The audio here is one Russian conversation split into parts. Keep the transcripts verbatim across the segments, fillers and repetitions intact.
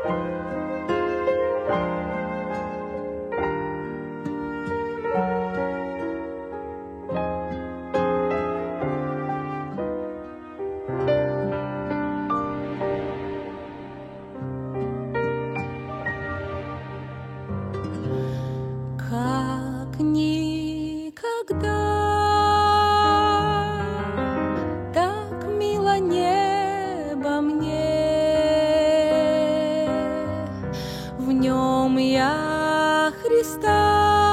Как никогда так мило небо мне, в нем я Христа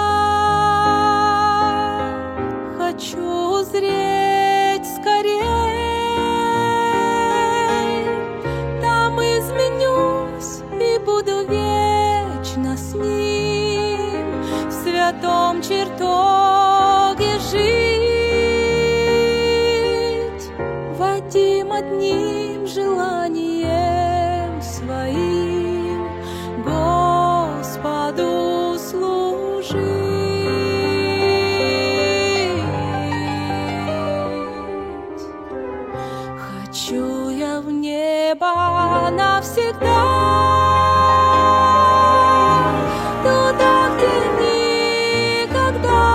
хочу узреть скорей. Там изменюсь и буду вечно с Ним в святом чертоге жить, Вадим одним желанием своим Господу служить. Хочу я в небо навсегда, туда, где никогда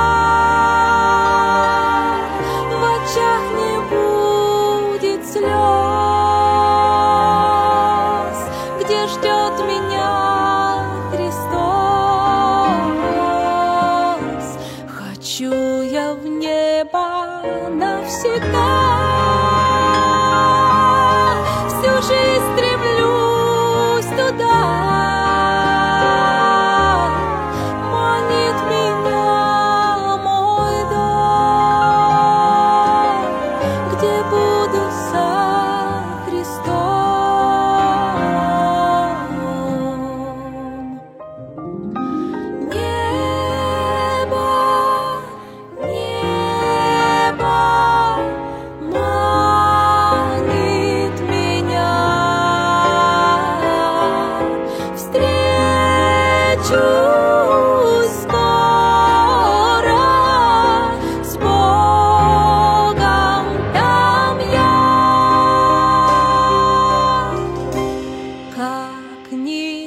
в очах не будет слез, где ждет меня Христос. Хочу я в небо навсегда, всю жизнь стремлюсь туда. Манит меня мой дом, где буду со Христом. Небо, небо манит меня, встречусь скоро с Богом там я. Как ни